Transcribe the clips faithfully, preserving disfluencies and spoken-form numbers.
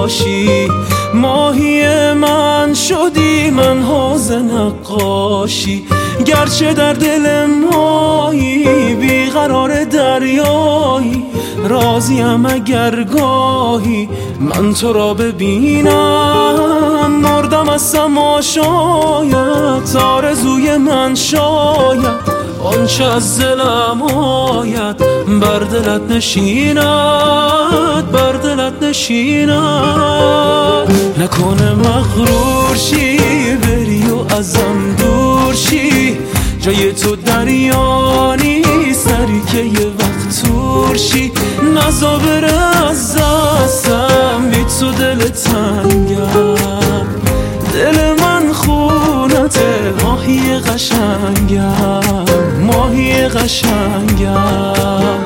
باشی. ماهی من شدی من حوض نقاشی، گرچه در دل مایی بیقرار دریایی. راضیم اگر گاهی من تو را ببینم، مردم از تماشایت آرزوی من شاید. آنچه از دلم آید بر دلت نشیند، بر دلت نشیند. نکنه مغرور شی بری و ازم دور شی، جای تو دریا نیستری که یه وقت تور شی. نزا بره از دستم بی تو دل تنگم، دل من خونته ماهی قشنگم، ماهی قشنگم.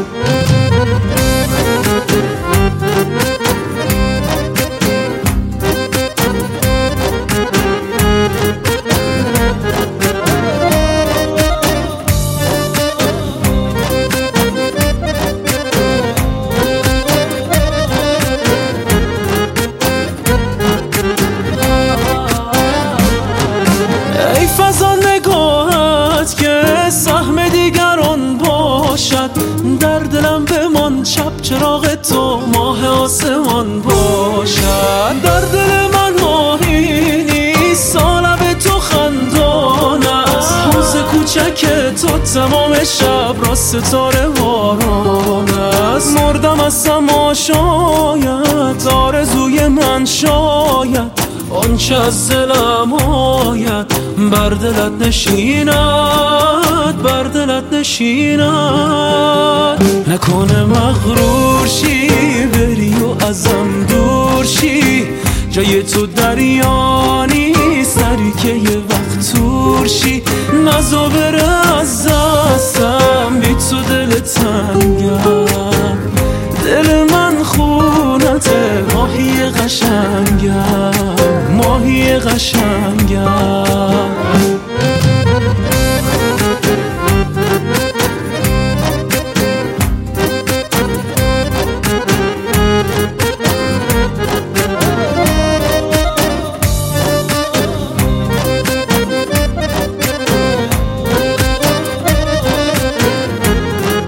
سهم دیگران باشد در دلم بمان، چپ چراغ تو ماه آسمان باشد. در دل من ماهی نیست سالب تو خندان است، حوض کوچک تو تمام شب را ستاره باران است. مردم از تماشایت آرزوی من شاید، آنچه از دلم آید بر دلت نشیند، بر دلت نشیند. نکنه مغرور شی بری و ازم دور شی، جای تو دریا نیستری که یه وقت تور شی. نزا بره از دستم بی تو دل تنگم، دل من خونته ماهی قشنگم، ماهی قشنگم.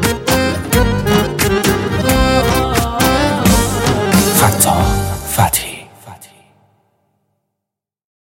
فتاح فتحی